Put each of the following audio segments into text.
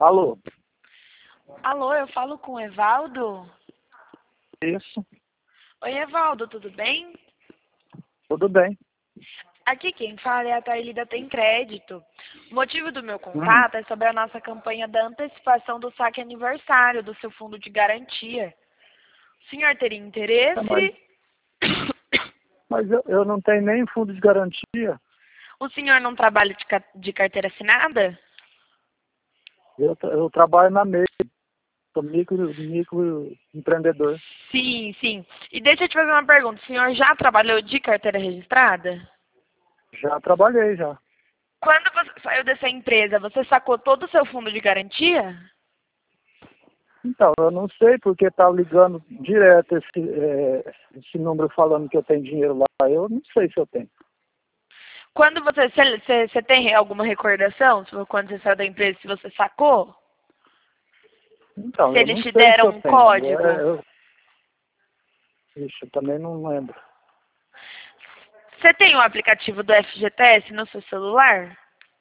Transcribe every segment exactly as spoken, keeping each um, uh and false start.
Alô? Alô, eu falo com o Evaldo? Isso, Oi, Evaldo, tudo bem? tudo bem. Aqui quem fala é a Thailida Tem Crédito. O motivo do meu Hum, contato é sobre a nossa campanha da antecipação do saque aniversário do seu fundo de garantia. O senhor teria é, mas interesse? mas eu, eu não tenho nem fundo de garantia. O senhor não trabalha de, ca- de carteira assinada? Eu, tra- eu trabalho na MEI, sou micro, micro empreendedor. Sim, sim. E deixa eu te fazer uma pergunta. O senhor já trabalhou de carteira registrada? Já trabalhei já. Quando você saiu dessa empresa, você sacou todo o seu fundo de garantia? Então, eu não sei porque tá ligando direto esse, é, esse número falando que eu tenho dinheiro lá. Eu não sei se eu tenho. Quando você, você, você você tem alguma recordação, se- quando você saiu da empresa, se você sacou? Então, Se eu eles não te sei se deram eu um tenho. É, código? eu, ixi, eu também não lembro. Você tem o aplicativo do F G T S no seu celular?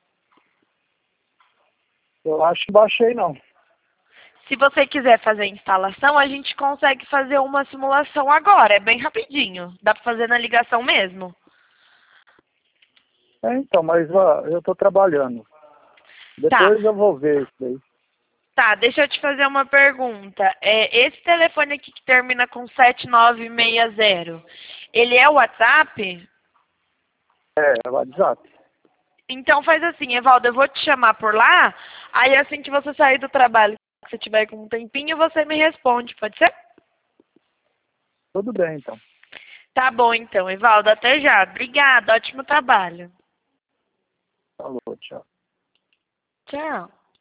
Eu acho que baixei não. Se você quiser fazer a instalação, a gente consegue fazer uma simulação agora. É bem rapidinho. Dá para fazer na ligação mesmo. É, então, mas ó, eu tô trabalhando. Tá. Depois eu vou ver isso daí. Tá, deixa eu te fazer uma pergunta. É, esse telefone aqui que termina com sete nove seis zero, ele é o WhatsApp? É, é o WhatsApp. Então faz assim, Evaldo, eu vou te chamar por lá, aí assim que você sair do trabalho, se você tiver com um tempinho, você me responde, pode ser? Tudo bem, então. Tá bom então, Evaldo, até já. Obrigada, ótimo trabalho. Falou, tchau. Tchau.